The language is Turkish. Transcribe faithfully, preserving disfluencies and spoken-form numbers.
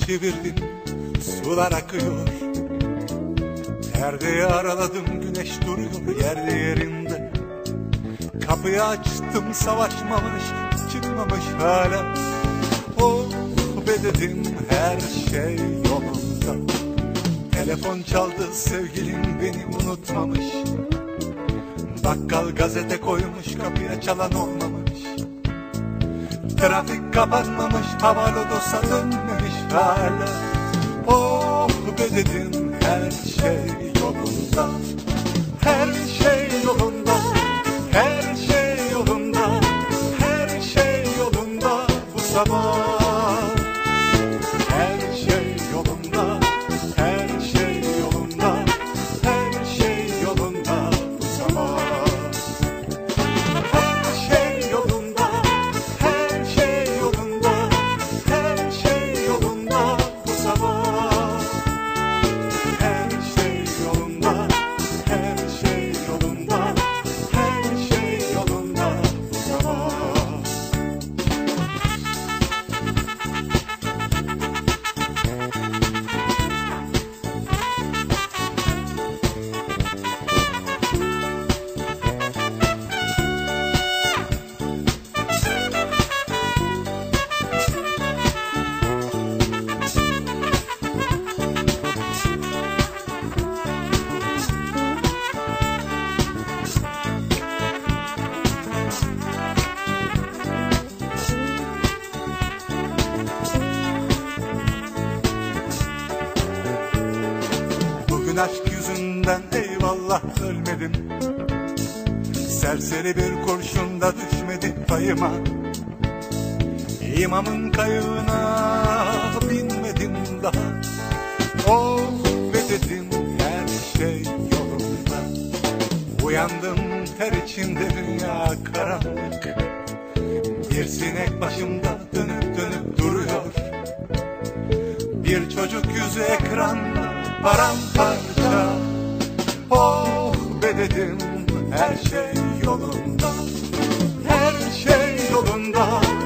çevirdim, sular akıyor. Perdeyi araladım, güneş duruyor yerli yerinde. Kapıyı açtım, savaşmamış, çıkmamış hala. Oh be dedim, her şey yolunda. Telefon çaldı, sevgilim beni unutmamış. Bakkal gazete koymuş, kapıya çalan olmamış. Trafik kapanmamış, havalodosa dönmemiş hala. Oh be dedim, her şey yolunda. Her şey yolunda, her şey yolunda, her şey yolunda bu sabah. Her şey yolunda, her şey yolunda, her şey yolunda bu sabah. Her şey yolunda, her şey yolunda, her şey yolunda bu sabah. Her şey yolunda, her şey yolunda, her şey yolunda bu sabah. Bugün aşk yüzünden eyvallah ölmedim. Serseri bir kurşun da düşmedi payıma. İmamın kayığına binmedim daha. Oh be dedim, her şey yolunda. Uyandım ter içinde, dünya karanlık. Bir sinek başımda dönüp dönüp duruyor. Bir çocuk yüzü ekranda paramparça. Oh be dedim, her şey yolunda. Her şey yolunda.